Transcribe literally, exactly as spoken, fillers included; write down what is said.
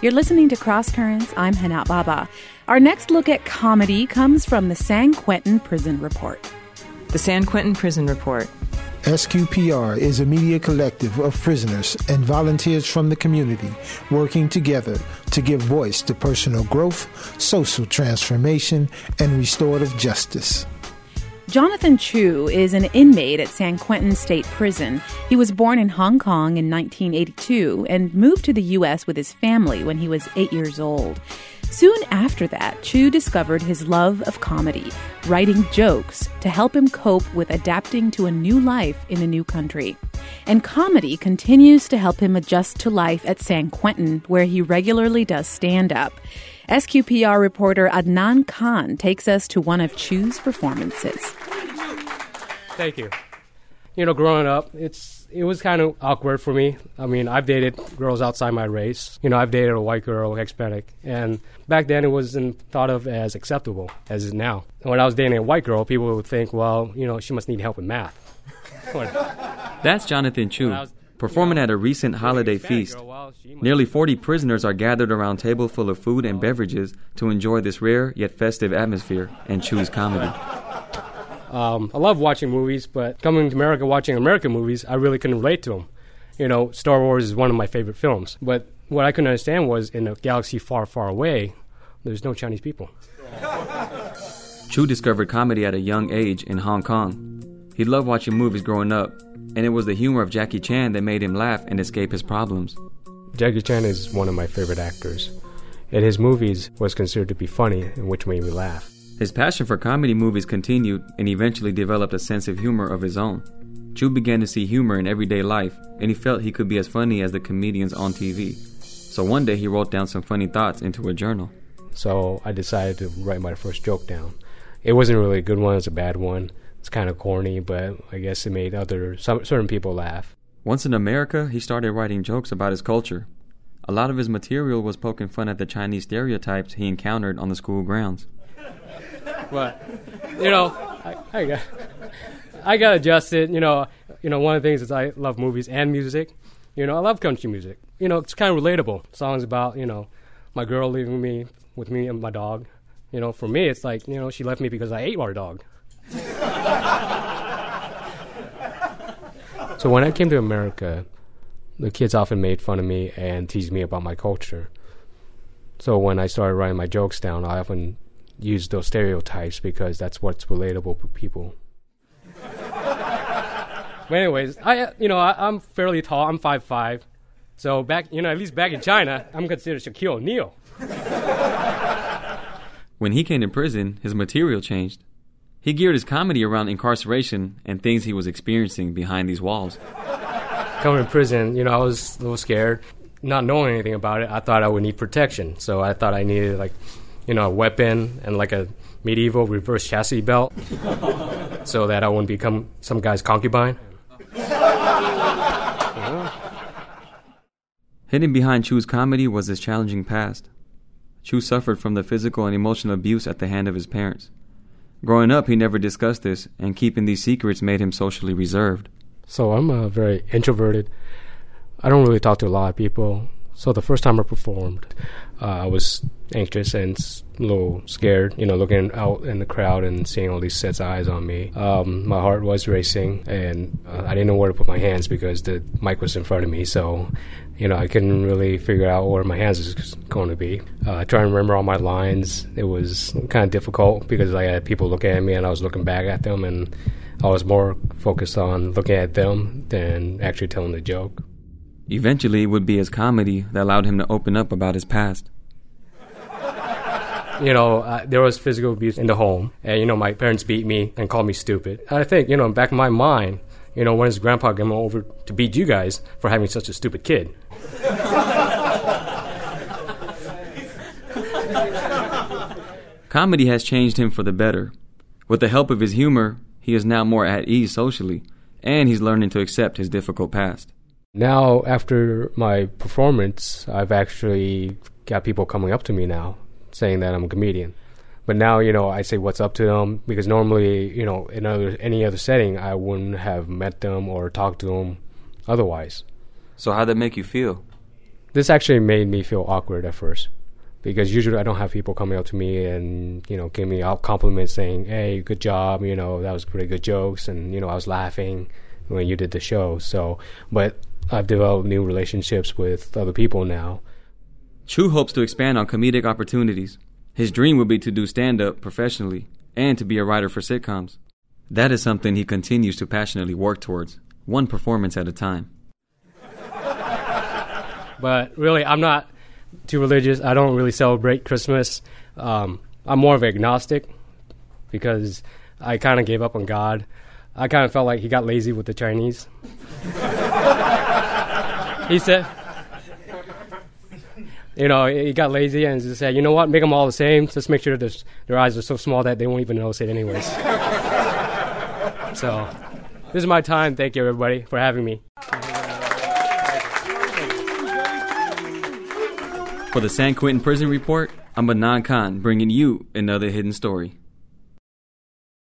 You're listening to Cross Currents. I'm Hana Baba. Our next look at comedy comes from the San Quentin Prison Report. The San Quentin Prison Report. S Q P R is a media collective of prisoners and volunteers from the community working together to give voice to personal growth, social transformation, and restorative justice. Jonathan Chu is an inmate at San Quentin State Prison. He was born in Hong Kong in nineteen eighty-two and moved to the U S with his family when he was eight years old. Soon after that, Chu discovered his love of comedy, writing jokes to help him cope with adapting to a new life in a new country. And comedy continues to help him adjust to life at San Quentin, where he regularly does stand-up. S Q P R reporter Adnan Khan takes us to one of Chu's performances. Thank you. You know, growing up, it's it was kind of awkward for me. I mean, I've dated girls outside my race. You know, I've dated a white girl, Hispanic, and back then it wasn't thought of as acceptable as it is now. When I was dating a white girl, people would think, well, you know, she must need help with math. That's Jonathan Chu, performing at a recent holiday feast. Nearly forty prisoners are gathered around a table full of food and beverages to enjoy this rare yet festive atmosphere and Chu's comedy. Um, I love watching movies, but coming to America watching American movies, I really couldn't relate to them. You know, Star Wars is one of my favorite films. But what I couldn't understand was in a galaxy far, far away, there's no Chinese people. Chu discovered comedy at a young age in Hong Kong. He loved watching movies growing up, and it was the humor of Jackie Chan that made him laugh and escape his problems. Jackie Chan is one of my favorite actors, and his movies was considered to be funny, and which made me laugh. His passion for comedy movies continued and eventually developed a sense of humor of his own. Chu began to see humor in everyday life, and he felt he could be as funny as the comedians on T V. So one day he wrote down some funny thoughts into a journal. So I decided to write my first joke down. It wasn't really a good one, it was a bad one. It's kind of corny, but I guess it made other some, certain people laugh. Once in America, he started writing jokes about his culture. A lot of his material was poking fun at the Chinese stereotypes he encountered on the school grounds. But, you know, I, I got I got adjusted. You know, you know, one of the things is I love movies and music. You know, I love country music. You know, it's kind of relatable. Songs about, you know, my girl leaving me with me and my dog. You know, for me, it's like, you know, she left me because I ate our dog. So when I came to America, the kids often made fun of me and teased me about my culture. So when I started writing my jokes down, I often use those stereotypes because that's what's relatable to people. But anyways, I you know I, I'm fairly tall. I'm five foot five, so back you know at least back in China, I'm considered Shaquille O'Neal. When he came to prison, his material changed. He geared his comedy around incarceration and things he was experiencing behind these walls. Coming to prison, you know, I was a little scared. Not knowing anything about it, I thought I would need protection, so I thought I needed like. You know, a weapon and like a medieval reverse chassis belt so that I wouldn't become some guy's concubine. Hidden behind Chu's comedy was his challenging past. Chu suffered from the physical and emotional abuse at the hand of his parents. Growing up, he never discussed this, and keeping these secrets made him socially reserved. So I'm uh, very introverted. I don't really talk to a lot of people. So the first time I performed, uh, I was anxious and a little scared, you know, looking out in the crowd and seeing all these sets of eyes on me. Um, my heart was racing, and uh, I didn't know where to put my hands because the mic was in front of me. So, you know, I couldn't really figure out where my hands was going to be. Uh, trying to remember all my lines, it was kind of difficult because I had people looking at me and I was looking back at them, and I was more focused on looking at them than actually telling the joke. Eventually, it would be his comedy that allowed him to open up about his past. You know, uh, there was physical abuse in the home, and, you know, my parents beat me and called me stupid. I think, you know, back in my mind, you know, when his grandpa came over to beat you guys for having such a stupid kid? Comedy has changed him for the better. With the help of his humor, he is now more at ease socially, and he's learning to accept his difficult past. Now, after my performance, I've actually got people coming up to me now saying that I'm a comedian. But now, you know, I say what's up to them because normally, you know, in other, any other setting, I wouldn't have met them or talked to them otherwise. So how'd that make you feel? This actually made me feel awkward at first, because usually I don't have people coming up to me and, you know, give me out compliments saying, hey, good job, you know, that was pretty good jokes, and, you know, I was laughing when you did the show. So, but I've developed new relationships with other people now. Chu hopes to expand on comedic opportunities. His dream would be to do stand-up professionally and to be a writer for sitcoms. That is something he continues to passionately work towards, one performance at a time. But really, I'm not too religious. I don't really celebrate Christmas. Um, I'm more of an agnostic because I kind of gave up on God. I kind of felt like he got lazy with the Chinese. He said, you know, he got lazy and just said, you know what, make them all the same. Just make sure their, their eyes are so small that they won't even notice it anyways. So, this is my time. Thank you, everybody, for having me. For the San Quentin Prison Report, I'm Adnan Khan, bringing you another hidden story.